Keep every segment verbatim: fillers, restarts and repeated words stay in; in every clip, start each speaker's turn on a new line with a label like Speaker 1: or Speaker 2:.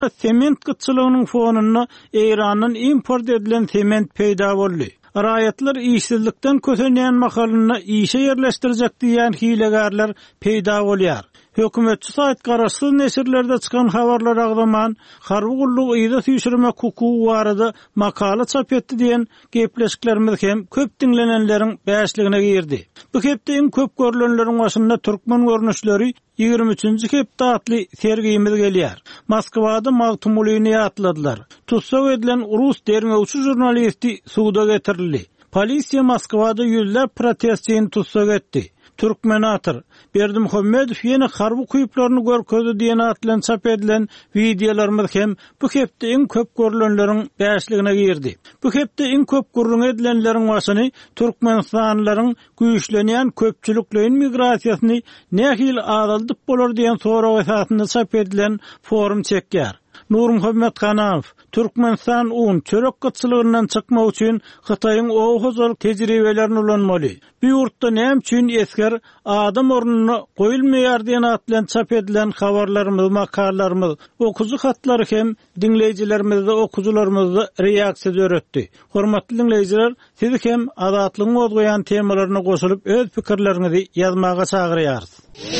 Speaker 1: Sement gıtçılığının fonunda İran'dan import edilen sement peýda boldy. Raýatlar işsizlikden kösenýän makalynda işe yerleşdirecek diýen hilegarlar peýda bolýar. Hökümetçi sayt garaşsyz nesirlerde çykan habarlar agdaman harby gullugy ýa-da süýşürmek hukugy barada makala çap etdi diýen gepleşiklerimiz hem köp dinlenenleriň bäşligine girdi. Bu hepde iň köp görülenleriň başynda türkmen görnüşleri ýygrimi üçinji hepde atly sergiyimiz gelýär. Moskwada magtumulyny ýatladylar. Tutsak edilen Rus derňewçi jurnalisti suwda getirildi. Polisiýa Moskwada ýüzler protestçiň tutsak etdi. Türkmenator Berdimuhammedow ýene harby kuýuplaryny görkezdi diýen atlan çap edilen videolarymyz hem bu hepde iň köp görülenleriň bäşligine girdi. Bu hepde iň köp gurrun edilenleriň başyny türkmenstanlaryň güýçlenýän köpçüliklerin migrasiýasyny nähil adaldyp bolar diýen sorag esasynda çap edilen forum çekýär. Nurmuhammed Kanav, Türkmenistan un çörek gıtçılığından çıkmak üçün Xitayın oğuzal tecrübelerini ulanmalı. Bu yurtta näme üçin esker adam ornuna koyulmayar diýen atlan çap edilen habarlarymyz, makalarymyz, okuzu hatları hem dinleýijilerimizde, okuzularymyzda reaksiýa öretdi. Hormatly dinleýijiler, sizi hem adatlygyň ozgoýan temalaryna goşulyp öz pikirlerinizi ýazmaga çagyrýarys.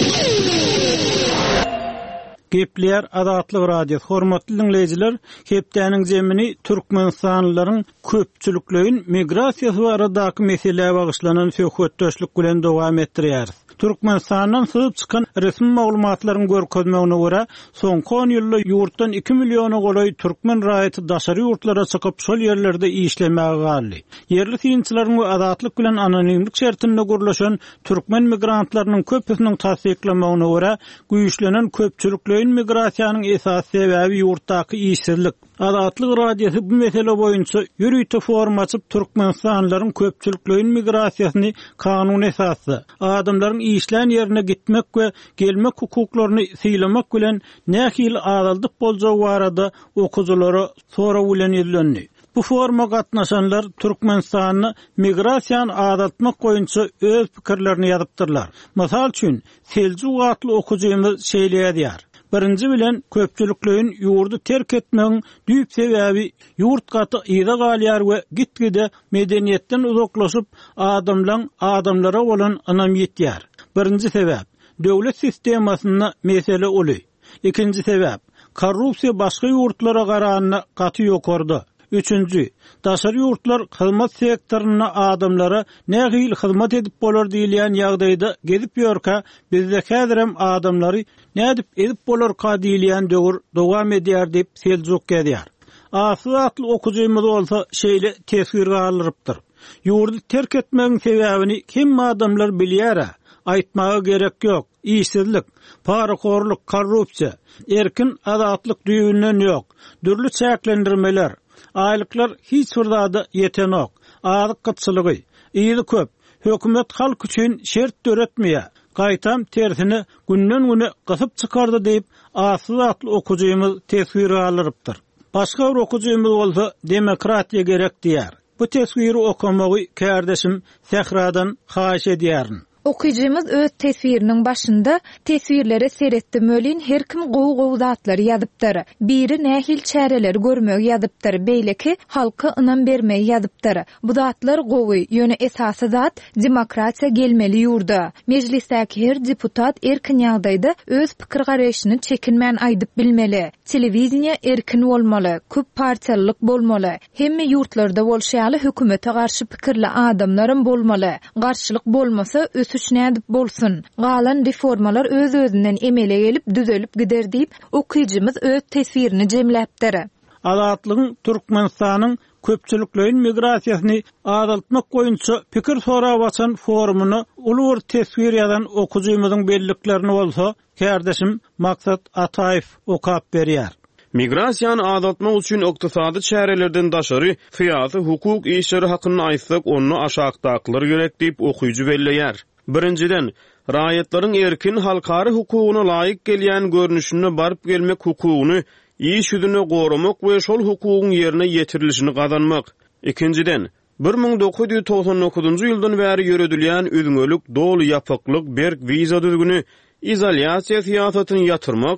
Speaker 1: Gepler Adatlyk radio hormatly dinleýijiler, hepdäniň jemini türkmenistanlylaryň köpçüliklerin migrasiýasy baradaky meselelerine bagyşlanan söhbetdeşlik bilen dowam etdirýär. Türkmenistandan syzyp çykan resmi maglumatlaryň görkezmegine görä, soňky on ýylda ýurtdan iki milliona golay türkmen raýaty daşary ýurtlara çykyp şol ýerlerde işlemäge galdy. Yerli synçylaryň we adatlyk bilen anonimlik şertinde gurlaşan türkmen migrantlarynyň köpüsiniň tasdiklemegine görä, güýçlenen köpçüliklerin migrasiýanyň esas sebäbi ýurtdaky işsizlik. Adatlyk radiosu bu mesele boýunça ýürüýte forum açyp türkmenistanlylaryň köpçüliklerin migrasiýasyny kanun esasy, adamlaryň işlän ýerine gitmek we gelmek hukuklaryny sylamak bilen nähil adaldyk boljagy barada okuzulara sora bilen ýerlendi. Bu foruma gatnaşanlar Türkmenistanyny migrasiýany adaltmak boýunça öz pikirlerini ýazypdyrlar. Mysal üçin, Seljuk atly okujymyz şeýleýär. Birinci bilen köpçüliklerin ýurdu terk etmegiň düýp sebäbi ýurt gaty ýyda galýar we gitgide medeniýetden uzaklaşyp adamlaryň adamlara bolan anam ýetýär. Birinci sebäp döwlet sistemasyna mesele uly. Ikinci sebäp korrupsiýa başga ýurtlara garanyna gaty ýokardy. Üçüncü, daşary ýurtlar hyzmat sektoryna adamlara nähil hyzmat edip bolar diýilýän ýagdaýda gezip ýörkä bizde häzirem adamlary nädip edip bolar ka diýilýän döwür dowam edýär diýip Seljuk gedýär. Asy atly okujymyz bolsa şeýle tesir galyrypdyr. Ýurdu terk etmegiň sebäbini kim adamlar bilýär? Aýtmaga gerek ýok. İşsizlik, parakorluk, korrupsiýa, erkin adatlyk düýünden ýok. Dürli çäklendirmeler, aýlyklar hiç wagtda ýetenok, adyk gıtçylygy, ýyly köp, hökümet halk üçin şert döretmeýär. Gaýtam tersine günden güne gysyp çykardy diýip asy atly okujymyz tesir galyrypdyr. Başga bir okujymyz bolsa demokratiýa gerek diýär. Bu tesiri okumagy kardeşim Sehradan haýyş edýärin.
Speaker 2: Okuyjymyz öz tesiriniň başynda tesirlere seretdirmelin her kim gowy-gowy zatlary ýazypdyr. Biri nähil çäreler görmek ýazypdyr, beýleki halka ynam bermek ýazypdyr. Bu zatlar gowy, ýöne esasy zat demokratiýa gelmeli ýurda. Mejlisdäki her deputat erkin ýagdaýda öz pikir garaşyny çekinmän aýdyp bilmeli. Telewiziýa erkin bolmaly, köp partiýalyk bolmaly. Hemme ýurtlarda bolşaýaly hökümete garşy pikirli adamlarym bolmaly. Garşylyk bolmasa ösüç nädip bolsun. Galan reformalar öz özünden emele gelip düzelip gider diýip okuyjymyz öz tesirini jemläpdir.
Speaker 1: Adatlygyň Türkmenistanyň köpçüliklerin migrasiýasyny adaltmak boýunça pikir sorap açan forumuny ulur tesir ýazan okujymyzyň belliklerini bolsa, kardeşim Maksat Ataýew okap berýär.
Speaker 3: Migrasiýany adaltmak üçin ykdysady çärelerden daşary syýasy hukuk işleri hakyny aýtsak, onu aşagdakylar gerek diýip okuyjy belleýär. Birinciden, raýatlaryň erkin halkary hukugyna laýyk gelýän görnüşine barıp gelmek hukugyny iş ýüzüne goramak we şol hukugyň ýerine ýetirilişini gazanmak. Ikinciden, bir ming dokuz ýüz togson dokuzunjy ýyldan bäri ýöredilýän üzüňelik, dolu ýapyklyk berk wiza düzgüni izolasiýa siýasatyny ýatyrmak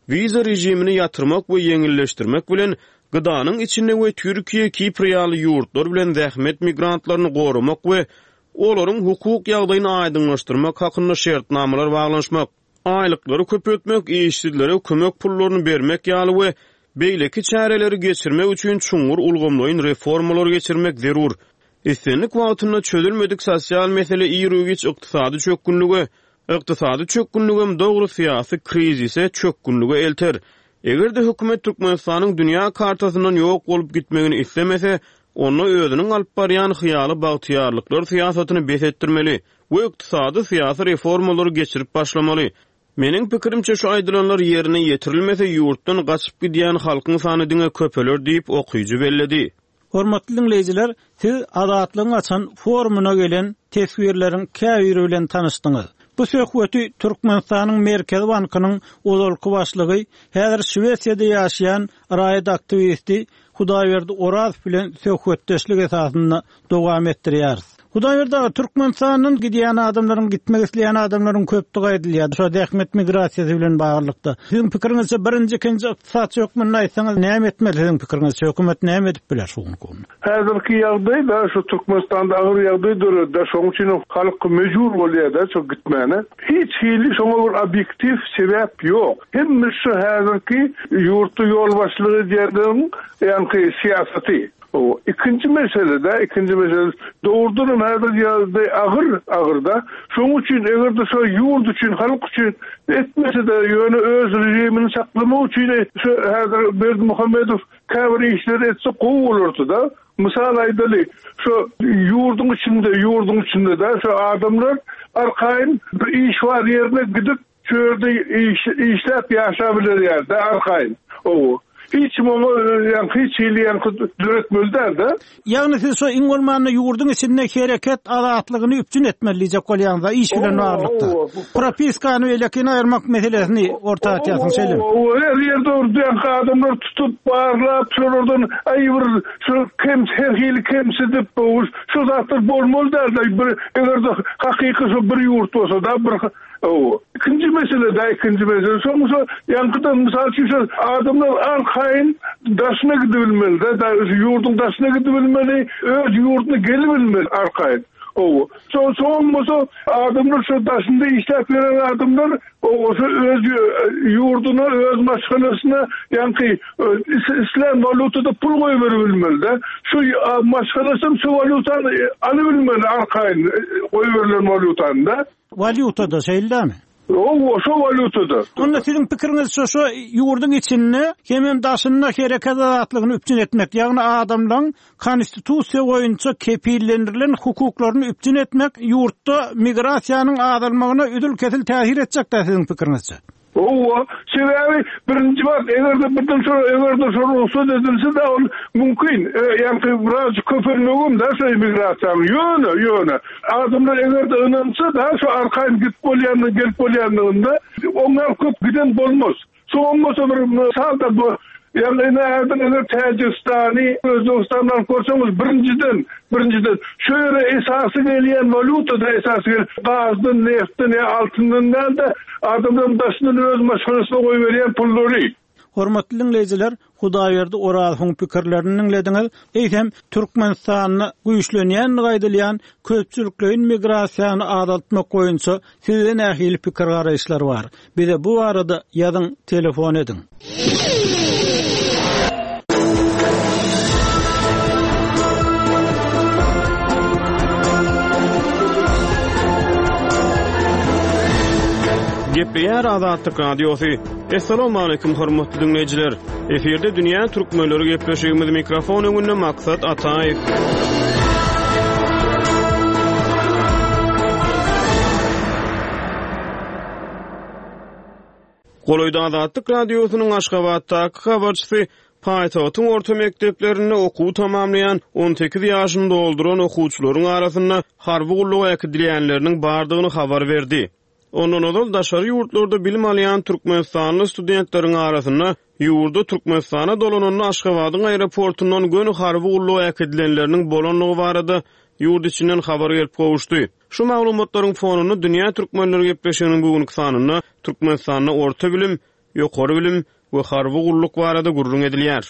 Speaker 3: viza rejimini yatırmak we yeňilleşdirmek bilen gıdanyň içinde we Türkiýe, Kipr ýaly ýurtlar bilen zähmet migrantlaryny gorumak we olaryň hukuk ýagdaýyny aýdynlaşdyrmak hakynda şertnamalar baglanşmak, aýlyklary köpetmek, işçilere kömek pullaryny bermek ýaly we beýleki çäreleri geçirmek üçin çuňur ulgamlaýyn reformalar geçirmek zerur. Esenlik wagtynda çözülmedik sosial mesele ýürügiç ykdysady çökünlügi, ykdysady çökünlügem dogry syýasy krizise çökünlügi elter. Egerde hökümet Türkmenistanyň dünýä kartasyndan ýok bolup gitmegini islemese, onu özüniň alyp barýan hyýaly bagtyýarlyklar syýasatyny besetdirmeli we ykdysady syýasy reformalary geçirip başlamaly. Meniň pikirimçe şu aýdylanlar ýerine ýetirilmese ýurtdan gaçyp gidýän halkyň sany diňe köpeler diýip okuyjy belledi.
Speaker 1: Hormatly dinleyijiler, siz azatlygyň açan forumuna gelen teswirleriň käbiri bilen tanışdyňyz. Bu söhbeti Türkmenistanyň Merkez Bankynyň uzalky başlygy, häzir Şwesiýada ýaşaýan raýat aktivisti Hudaýberdi Oraz bilen söhbetdeşlik esasynda dowam etdirýär. Hudaýberdi Türkmenistanyň gidýän adamlaryň gitmek isleýän adamlaryň köpdigi aýdylýar. Şu zähmet migrasiýasy bilen baglykda. Siziň pikiриňizçe birinji, ikinji ykdysat çökmüni aýtsaňyz näme etmeli siziň pikiриňizçe? Hökümet näme edip biler şuny konuda?
Speaker 4: Häzirki ýagdaýda şu Türkmenistanda agyr ýagdaý döredde şoň üçin halk mejbur bolýar-da şu gitmäne. Hiç hili şoňa bir objektiv sebäp ýok. Hemme şu häzirki ýurtdy ýol başlygy diýerden ýani siýasaty. O ikinci meselede, ikinci mesele doğrudan her yerde ağır ağırda. Şoň üçin egerde şu yurt üçin, halk üçin etmese de ýöne öz rejimini saklamak üçin şu häzir Berdimuhammedow käbir işleri etse gowy bolardy da. Misal aýdaly, şu yurdun içinde, yurdun içinde de şu adamlar arkaýyn bir iş var ýerine gidip çörde iş işläp ýaşabiler ýerde arkaýyn. O hiç momo yani hiç ýylyň düretmeliler de.
Speaker 1: Ýagny siz şu iňolmanyny ýurdun içinde hereket azatlygyny üpçün etmeliýek bolýanda iş bilen baglykda. Propiskany welekini aýyrmak meselesini ortaga atýasyň şeýle.
Speaker 4: O her ýerde urduyan adamlar tutup barlap şolaryň aýbyr şu kim her hili kimse dip boş şu zatlar bolmaly derler. Bir egerde hakyky şu bir ýurt bolsa da bir o ikinci mesele de ikinci mesele soňça ýankydan misal üçin adamlar arkaýyn daşyna gidebilmeli de ýurdun daşyna gidebilmeli, öz ýurduny gelebilmeli arkaýyn. O so soňça adamlar şu daşynda işläp beren adamlar o öz ýurduny, öz maşgalasyna ýani islam valutada pul goýup berilmeli de şu maşgalasyn şu valutany alybilmeli arkaýyn goýup berilen valutanda.
Speaker 1: Valutada şeýlemi?
Speaker 4: O şu valutada.
Speaker 1: Onda siziň pikiriňiz şu şu ýurdun içinde hemem daşyna hereket azatlygyny üpçün etmek, ýagny adamlaryň konstitusiýa boýunça kepillendirilen hukuklaryny üpçün etmek ýurtda migrasiýanyň azalmagyna üdül kesil täsir etjek da siziň pikiriňizçe.
Speaker 4: O sebebi birinci var egerde birden sonra egerde sonra olsa dedilse de ol mümkün yani biraz köpürlüğüm da şu migrasyon yönü yönü adamlar egerde önümse da şu arkayn git bolyanını gel bolyanında onlar köp giden bolmaz soğunmasa bir salda bu yani nereden Tacikistani Özbekistan'dan korsanız birinciden birinciden şöyle esası gelen valuta da esası gazdan neftin altından da adamın daşının öz maşgasına koy veren pulları.
Speaker 1: Hormatly dinleyijiler, Hudaýberdi Orasyň pikirlerini dinlediňiz. Eýsem Türkmenistanyny güýçlenýän gaýdylýan köpçülikleýin migrasiýany azaltmak goýunça sizde nähili pikir garaýşlar bar. Bize bu arada ýazyň, telefon ediň.
Speaker 3: Gepleýär Azatlyk Radiosy. Assalamu alaykum hormatly dinleyijiler. Eferde dünýä türkmenleri gepleşigimiz mikrofon öňünde maksat Ataýew. Goloýda Azatlyk Radiosynyň Aşgabatdaky habarçysy Paýtagtyň orta mekdeplerinde okuw tamamlayan on sekiz ýaşynda dolduran okuwçylaryň arasynda harby gullugy ekidilýänleriniň bardygyny habar berdi. Ondan odal daşary ýurtlarda bilim alýan Türkmenistanly studentlaryň arasynda ýurda Türkmenistana dolananyň Aşgabatyň aeroportundan göni harby gullugy ekedilenleriniň bolanlygy barada ýurt içinden habar gelip gowuşdy. Şu maglumatlaryň fonuny dünýä türkmenleri gepleşiginiň bugünkü sanyna Türkmenistanyň orta bilim ýokary bilim we harby gulluk barada gurrun edilýär.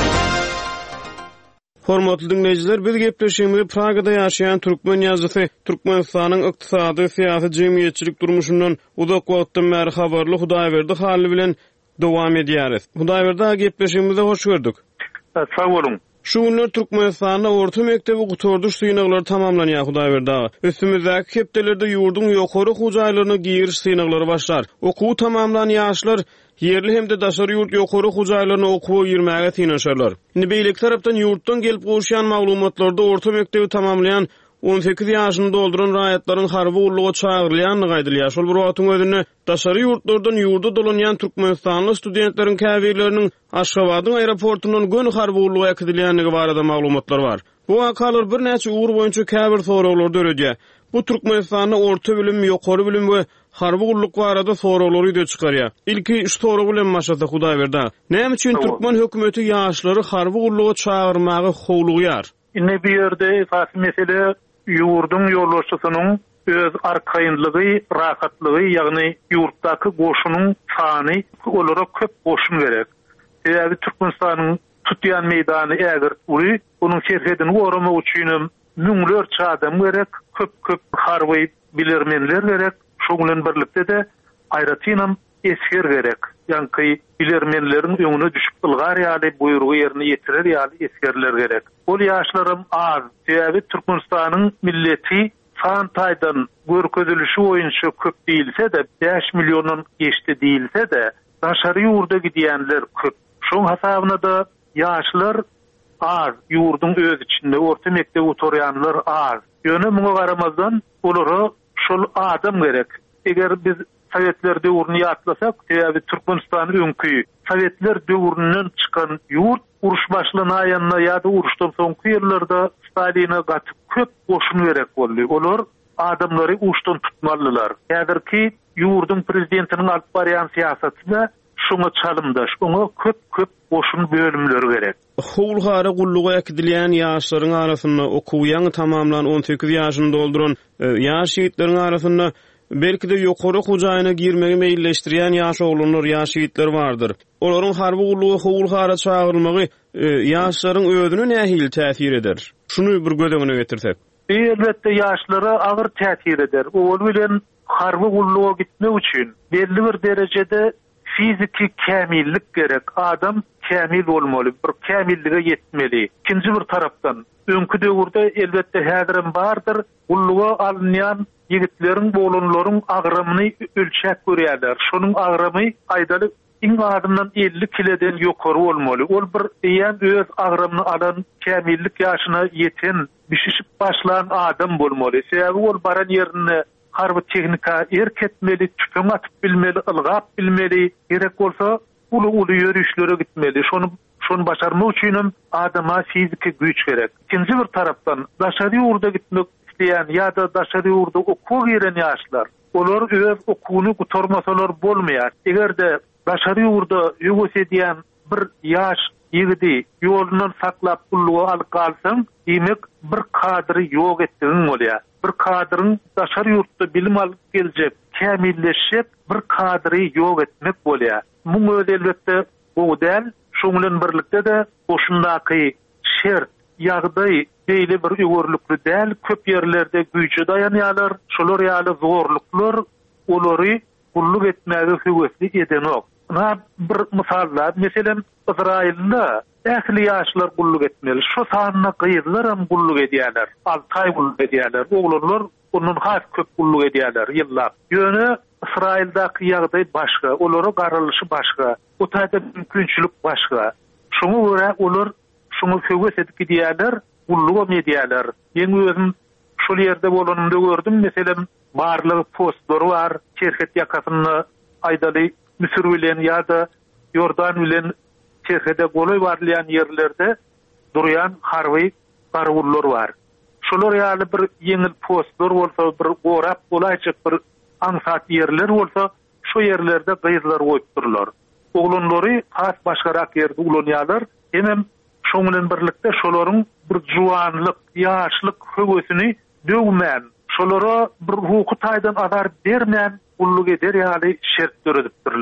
Speaker 3: Hormatly dinleyijiler, biz gepleşýänmiz Pragada ýaşaýan türkmen ýazgysy, Türkmenistanyň ykdysady, syýasy, jemgyýetçilik durmuşyndan uzak wagtdan bäri habarly Hudaýberdi haly bilen dowam edýäris. Hudaýberdi gepleşýänmizde hoş gördük.
Speaker 5: Sag bolun.
Speaker 3: Şu günler Türkmenistanyň orta mektebi gutorduş synaglary tamamlanýar Hudaýberdi. Üstümizdäki hepdelerde ýurdun ýokary hujaýlaryny giriş synaglary başlar. Okuw tamamlanan ýaşlar yerli hemde daşary ýurt ýokary hujaýlaryny okuw ýermäge tynşarlar. Indi beýlik tarapdan ýurtdan gelip goşýan maglumatlarda orta mektebi tamamlayan on sekiz ýaşyny dolduran raýatlaryň harby ulluga çagyrylýanyny gaýdylýar. Şol bir wagtyň özünde daşary ýurtlardan ýurda dolanýan Türkmenistanly studentleriň käbirleriniň Aşgabatyň aeroportundan gön harby ulluga ekidilýänligi barada maglumatlar bar. Bu wakalar bir näçe ugur boýunça käbir soraglary öredýär. Bu Türkmenistanyň orta bilim, ýokary bilim we harby ulluk barada soraglary ýa çykarýar. Ilki şu soragy bilen başlasa Hudaýberdi. Näme üçin Türkmen hökümeti ýaşlary harby ulluga çagyrmagy howlugyar?
Speaker 5: Ine bir ýerde esas mesele ýurdun ýollaşysynyň öz arkaýynlygy, rahatlygy, ýagny ýurtdaky goşunyň sany olara köp goşun gerek. Eger Türkmenistanyň tutýan meýdany ägir uly, onuň şerhedini goramak üçin müňlerçe adam gerek, köp-köp harby bilermenler gerek. Şo bilen birlikde de aýratynam esger gerek. Ýani bilermenleriň öňüne düşüp ylgar ýaly buýrugy ýerine ýetirer ýaly esgerler gerek. Ol ýaşlarym az. Sebäbi Türkmenistanyň milleti san taýdan görkezilişi boýunça köp diýilse de, beş milyondan geçdi diýilse de, daşary ýurda gidýänler köp. Şoň hasabyna da ýaşlar az, ýurdun öz içinde orta mekdep oturýanlar az. Ýöne muňa garamazdan olara şol adam gerek. Eger biz Sovetler döwrüni ýatlasak, sebäbi Türkmenistan öňkü Sovetler döwründen çykan ýurt uruş başlanaýanna ýa-da uruşdan soňky ýerlerde Staline gatyp köp goşun gerek boldy. Olar adamlary uçdan tutmalylar. Häzirki ýurdun prezidentiniň alyp barýan syýasatyna şoňa çalymdaş, oňa köp-köp goşun bölümleri gerek.
Speaker 3: Howlgary gulluga ekidilýän ýaşlaryň arasynda okuwyan tamamlanan on sekiz ýaşyny dolduran ýaş ýigitleriň arasynda belki de ýokary hujaýyna girmegi meýilleşdirýän ýaş oglanlar, ýaş ýigitler bardyr. Olaryň harby gullugy howlgara çagyrylmagy ýaşlaryň özüne nähili täsir eder? Şunu bir gödegine getirsek.
Speaker 5: Elbetde ýaşlara agyr täsir eder. Ol bilen harby gulluga gitmek üçin belli bir derejede fiziki kämillik gerek. Adam kämil bolmaly, bir kämillige ýetmeli. Ikinji bir tarapdan öňkü döwürde elbetde häzirim bardyr. Gulluga alynýan ýigitleriň, bolanlaryň agrymyny ölçäk görýärler. Şonuň agramy aýdaly iň adymdan elli kileden ýokary bolmaly. Ol bir eýen öz agrymyny alan kämillik ýaşyna ýeten, bişişip başlayan adam bolmaly. Sebäbi ol baran ýerine harby tehnika erketmeli, tüpüň atyp bilmeli, ylgap bilmeli, gerek bolsa uly-uly ýörüşlere gitmeli. Şonu şonu başarmak üçin adama fiziki güç gerek. Ikinji bir tarapdan daşary ýurda gitmek isleýän ýa-da daşary ýurda okuw giren ýaşlar, olar öz okuwyny gutarmasalar bolmaýar. Egerde daşary ýurda ýöwes edýän bir ýaş ýigidi ýolundan saklap gulluga alyp galsaň, demek bir kadry ýok etdiň bolýar. Bir kadryň daşary ýurtda bilim alyp geljek, kämilleşip bir kadry ýok etmek bolýar. Muň öz elbetde bu däl, şoň bilen birlikde de oşundaky şert ýagdaý beýle bir ýogurlukly däl, köp ýerlerde güýçe dayanýarlar. Şolar ýaly zorluklar olary gulluk etmäge höwesli edenok. Na bir misallar, meselem Izrailde ähli ýaşlar gulluk etmeli. Şo sanyna gyýylar hem gulluk edýärler. Altay gulluk edýärler. Oglanlar onun has köp gulluk edýärler ýyllap. Ýöne Israildaky ýagdaý başga, olara garalyşy başga, o taýda mümkinçilik başga. Şoňa görä olar şoňa höwes edip gidýärler, gulluk edýärler. Ýeň özüm şol ýerde bolanymda gördüm, meselem barlygy postlar bar, çerhet ýakasyny aýdaly Müsir bilen ýa-da Ýordan bilen çerhede goloy barlayan yerlerde durýan harby garwullar bar. Şolar ýaly bir ýeňil postlar bolsa, bir gorap bolaýjak bir aňsat yerler bolsa, şo yerlerde gyýyzlar goýup durlar. Oglanlary has başgarak ýerde ulanýarlar. Hem şoň bilen birlikde şolaryň bir juwanlyk, ýaşlyk höwesini döwmän, şolara bir hukuky taýdan azar bermän gulluk eder ýaly şert döredipdirler.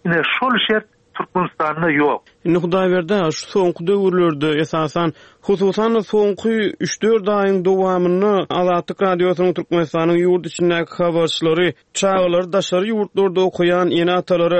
Speaker 5: ine şol şert Türkmenistanda yok.
Speaker 3: Indi Hudaýberde şu soňky döwürlerde esasan hususan soňky üç dört aýyň dowamyny Azatlyk radiosynyň Türkmenistanyň ýurt içindäki habarçylary, çağlar daşary ýurtlarda okuyan ýene atalary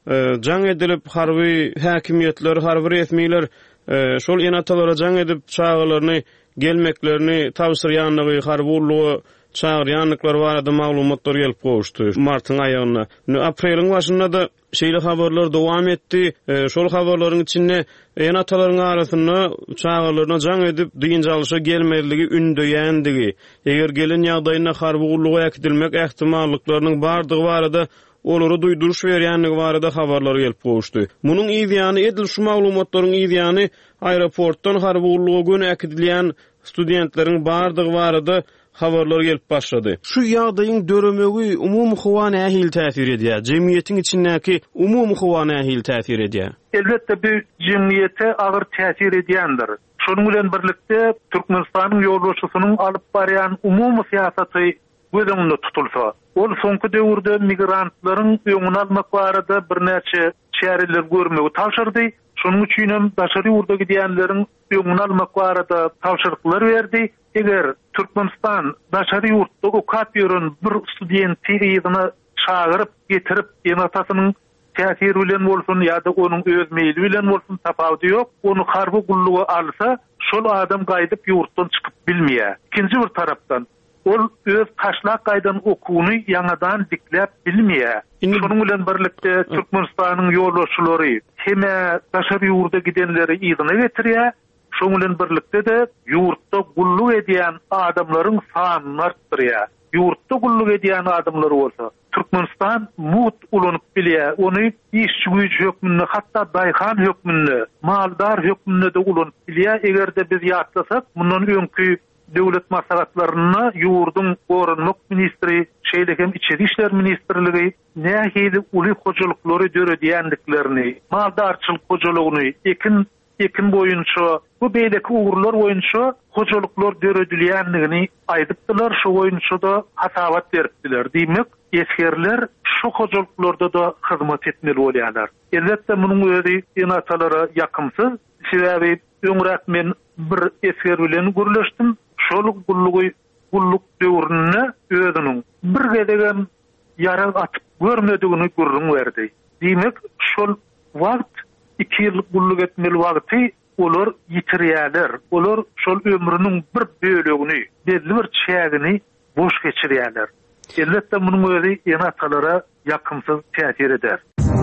Speaker 3: jaň edilip harby häkimetler, harby resmiler şol ýene atalara jaň edip çağlaryny gelmeklerini tawsyrýanlygy, harby ullugy çağıryanlıklar barada maglumatlar gelip goşdy. Martyň aýyna. Apreliň başynda da şeýle habarlar dowam etdi. E, şol habarlaryň içinde ýene atalaryň arasynda çağırlaryna jaň edip diňjalşa gelmediligi ündöýändigi. Eger gelen ýagdaýyna harby ullugy äkdilmek ähtimallyklarynyň bardygy barada olary duýduruş berýänligi barada habarlar gelip goşdy. Munyň ýa-ni edil şu maglumatlaryň ýa-ni aeroportdan harby ullugy gün äkdilýän studentleriň bardygy barada habarlar gelip başladı. Şu ýagdaýyň döremegi umumy howa nähil täsir edýär? Jemgyýetiň içindäki umumy howa nähil täsir edýär?
Speaker 5: Elbetde bu jemgyýete agyr täsir edýändir. Şonuň bilen birlikde Türkmenistanyň ýolbaşçysynyň alyp barýan umumy syýasaty göz öňünde tutulsa, ol soňky döwürde migrantlaryň öňüni almak barada birnäçe çäreler görmegi tapşyrdy. Şonuň üçin hem daşary ýurda gidýänleriň öňüni almak barada tapşyryklar berdi. Eger Türkmenistan daşary ýurtda okat ýören bir studenti ýygyny çağırıp getirip ýene-atasynyň täsiri bilen bolsun ýa-da onuň öz meýli bilen bolsun tapawdy ýok. Onu harby gullugy alsa, şol adam gaýdyp ýurtdan çykyp bilmeýär. Ikinji bir tarapdan ol öz taşlak gaýdan okuwny ýangadan dikläp bilmeýär. Şonuň bilen birlikde Türkmenistanyň ýolbaşçylary heme daşary ýurda gidenleri ýygyna getirýär. Şonuň bilen birlikde de ýurtda gulluk edýän adamlaryň sanyny artdyrýar. Ýurtda gulluk edýän adamlar bolsa, Türkmenistan mut ulanyp bilýär. Ony iş güýç hökmünde, hatda daýhan hökmünde, maldar hökmünde de ulanyp bilýär. Egerde biz ýatlasak, mundan öňkü döwlet maslahatlaryny ýurdun gorunmak ministri, şeýlekem içeri işler ministrligi nähili uly hojalyklary döredýändiklerini, maldarçylyk hojalygyny, ekin ekin boýunça, bu beýleki uğurlar boýunça hojalyklar döredilýändigini aýdypdylar. Şu boýunça da hasabat beripdiler. Diýmek, eskerler şu hojalyklarda da hyzmat etmeli bolýarlar. Elbetde munyň özi ýene atalara ýakymsyz. Sebäbi öňrek men bir esker bilen görleşdim. Şol gullugy gulluk döwrüne özüniň bir gedegen ýara atyp görmedigini görüň berdi. Diýmek, şol wagt iki ýyllyk gulluk etmeli wagty olar ýitirýärler. Olar şol ömrüniň bir bölegini, belli bir çägini boş geçirýärler. Elbetde munyň özi ýene atalara ýakymsyz täsir eder.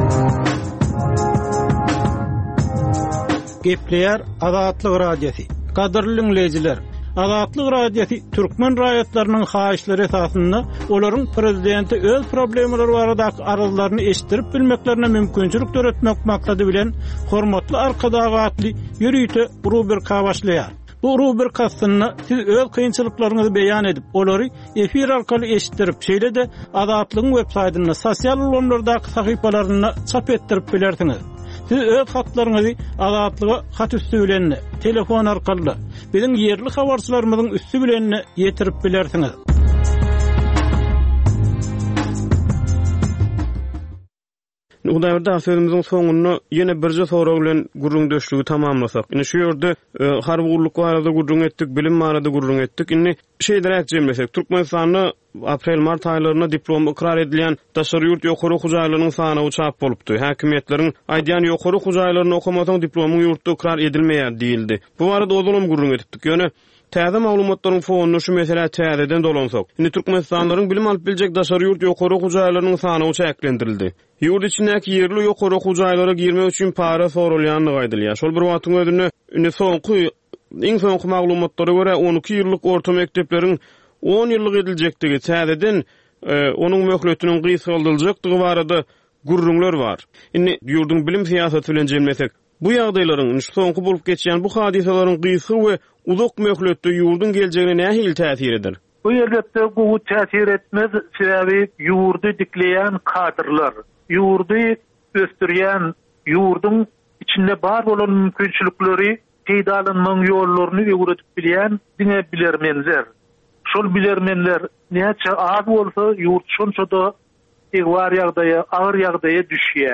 Speaker 1: Gepleýär Azatlyk radiosi. Gadyrly dinleýijiler, Azatlyk radiosi türkmen raýatlarynyň haýyşlary esasynda olaryň prezidenti öz problemleri baradaky arazylaryny eşitdirip bilmeklerine mümkinçilik töretmek maksady bilen hormatly arkadagy atly ýürüýte rubrika başlaýar. Bu rubrikasyny siz öz kynçylyklaryňyzy beýan edip, olary efir arkaly eşitdirip, şeýle de Azatlygyň web saýtyna, sosial ulanlardaky sahypalaryna çap etdirip bilersiňiz. Siz öz hatlaryňyzy Azatlyga hat üstü bilen, telefon arkaly biziň ýerli habarçylarymyzyň üstü bilen ýetirip bilersiňiz.
Speaker 3: Hudaýda sözümizin soňuny ýene birje soraw bilen gurrundeşligi tamamlasak. Ine şu ýerde harby gulluk barada gurrun etdik, bilim barada gurrun etdik. Ine şeýlerek jemlesek, Türkmenistanyň aprel-mart aýlaryna diplom ikrar edilýän daşary ýurt ýokary hujaýlarynyň sany çap bolupdy. Häkimetleriň aýdýan ýokary hujaýlaryny okumasaň diplomuň ýurtda ikrar edilmeýär diýildi. Bu barada odurum gurrun etdik. Ýöne täze maglumatlaryň fonuny şu mesele täzeden dolansak. Indi Türkmenistanyň bilim alyp biljek daşary ýurt ýokary hujaýlarynyň sany çäklendirildi. Ýurt içindäki ýerli ýokary hujaýlara girmek üçin para sorulýanlygy aýdylýar. Şol bir wagtyň özünde indi soňky iň soňky maglumatlary görä on iki ýyllyk orta mektepleriň on ýyllyk ediljekdigi täzeden onuň möhletiniň gysgaldyljekdigi barada gurrunlar bar. Indi ýurdun bilim siýasaty bilen jemlesek, bu ýagdaýlaryň soňky bolup geçýän bu hadisalaryň gysgy we uzak möhletde ýurdun geljegine nähil täsir eder?
Speaker 5: Bu elbetde bu täsir etmez. Sebäbi ýurdy dikleýän kadrlar, ýurdy östürýän, ýurdun içinde bar bolan mümkinçilikleri peýdalanmaň ýollaryny öwredip bilýän diňe bilermenler. Şol bilermenler näçe az bolsa ýurt şonça da egwar ýagdaýa, agyr ýagdaýa düşýär.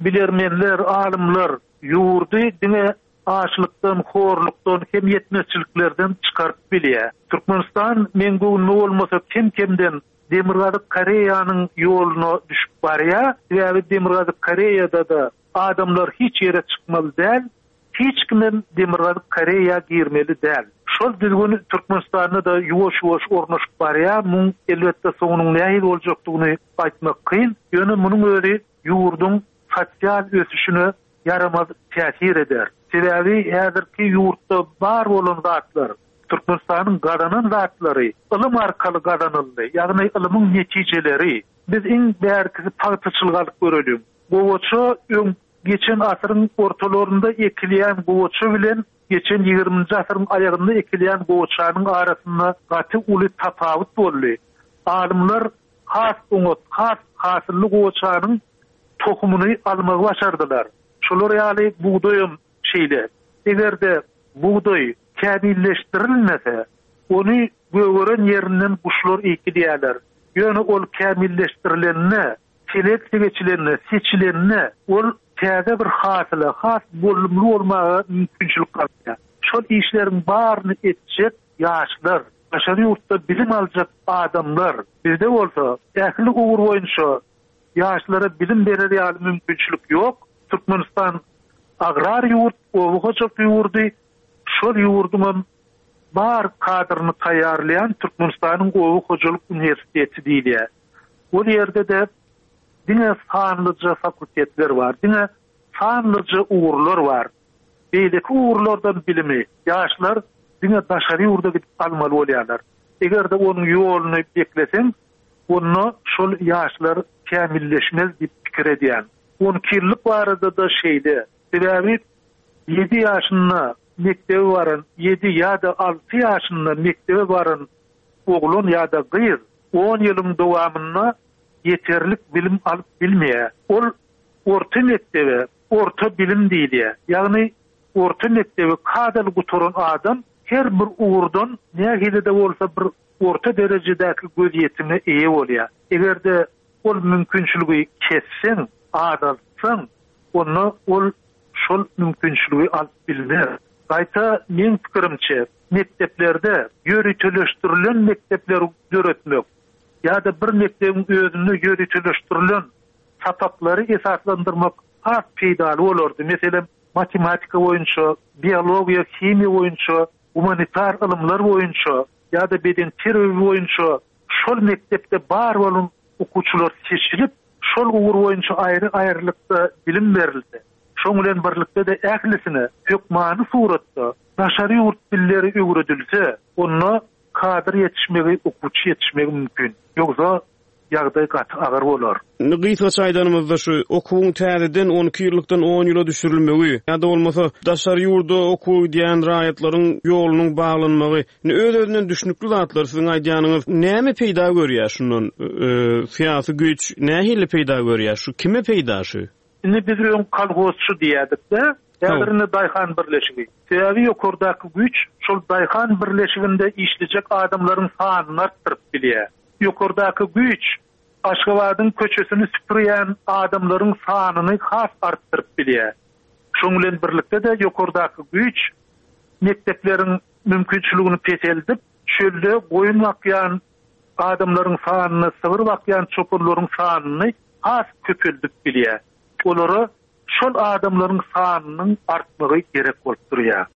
Speaker 5: bilermenler, alımlar ýurdy diňe açlykdan, horlukdan, hem yetmezçiliklerden çykaryp bilýär. Türkmenistan men goňly bolmasa kim-kimden Demirgazyk Koreýanyň ýoluna düşüp barýar. Ýa-da Demirgazyk Koreýada da adamlar hiç ýere çykmaly däl. Hiç kimin Demirgazyk Koreýa girmeli däl. Şol düzgün Türkmenistanda da ýuwaş-ýuwaş ornaşyp barýar. Muň elbetde soňunyň nähil boljakdygyny aýtmak kyn. Ýöne munyň öri ýurdun sosial ösüşüne yaramaz täsir eder. Sebebi häzirki ýurtda bar bolan zatlar, Türkmenistanyň gadanan zatlary, ılym arkaly gadanyldy. Ýagny ılymyň netijeleri biz iň bärkisi paýtyçylyk görelim. Gowaça öň geçen asyryň ortalarynda ekilýän gowaça bilen geçen ýygrüminji asyryň aýagynda ekilýän gowaçanyň arasynda gaty uly tapawut boldy. Alymlar has oňat, has hasylly gowaçanyň tohumuny almagy başardylar. Şolar ýaly buğdaýym şeýle. Egerde buğday kämilleşdirilmese, onu göweren ýerinden guşlar ekilýärler. Ýöne ol kämilleşdirilenne, seleksiýa geçilenne, seçilenne ol täze bir hasyla, has bolumly bolmagy mümkinçilik garýar. Şol işleriň baryny etjek ýaşlar, başary ýurtda bilim aljak adamlar bizde bolsa, ähli ugur boýunça ýaşlara bilim berer ýaly mümkinçilik ýok. Türkmenistan agrar ýurt, owaga ýurdy. Şol ýurdumam bar kadryny taýýarlayan Türkmenistanyň Owa Hojalyk Universiteti diýilýär. O ýerde de diňe sanlyca fakultetler bar, diňe sanlyca ugurlar bar. Beýleki ugurlardan bilimi ýaşlar diňe daşary ýurda gidip almaly bolýarlar. Egerde onuň ýoluny bekleseň, onu şol ýaşlar kämilleşmez diýip pikir edýän. on iki ýyllyk barada da şeýde. Sebebi ýedi ýaşynda mektebe baran, yedi ýa-da alty ýaşynda mektebe baran oglun ýa-da gyz on ýylyň dowamynda yeterlik bilim alyp bilmeýär. Ol orta mektebe, orta bilim diýilýär. Ýagny orta mektebe kadal guturan adam her bir ugurdan nähili de bolsa bir orta derejedäki göz ýetime eýe bolýar. Egerde ol mümkinçiligi kesseň, adalsaň, onu ol şol mümkinçiligi alyp bilmeýär. Gaýta men pikirimçe mekteplerde ýöreteleşdirilen mektepleri göretmek ýa-da bir mektebiň özüni ýöreteleşdirilen sapaklary esaslandyrmak az peýdaly bolardy. Meselem matematika boýunça, biologiýa, chemia boýunça, humanitar ilmler boýunça ýa-da beden terapiyy boýunça şol mektepde bar bolan okuwçylar seçilip şol ugur boýunça aýry-aýrylykda bilim berildi. Şoň bilen birlikde de ählisine hökmany suratda daşary ýurt dilleri öwredilse, onu kadr ýetişmegi, okuwçy ýetişmegi mümkin. Ýogsa ýagdaý gaty agar bolar.
Speaker 3: Gysga çaýdanymyzda şu okuwuň täzeden on iki ýyllykdan on ýyla düşürilmegi, ýa-da bolmasa daşary ýurda okuw diýen raýatlaryň ýolunyň baglanmagy, öz-özünden düşünikli zatlar siziň aýdýanyňyz näme peýda görýär şundan? Syýasy güç nähili peýda görýär? Şu kime peýda şu?
Speaker 5: Indi biz öň kalgosçy diýädik-de, ýa-da daýhan birleşigi. Sebebi ýokurdaky güç şol daýhan birleşiginde işlejek adamlaryň sanyny artdyryp bilýär. Ýokurdaky güç Aşgabatyň köçesini süpürýän adamlaryň sanyny has artdyryp bilýär. Şoň bilen birlikde de ýokurdaky güç mektepleriň mümkinçiligini peşeldip, çölde goýun wakýan adamlaryň sanyny, sygyr wakýan çopurlaryň sanyny has köpeldip bilýär. Olara şol adamlaryň sanynyň artmagy gerek bolup durýar.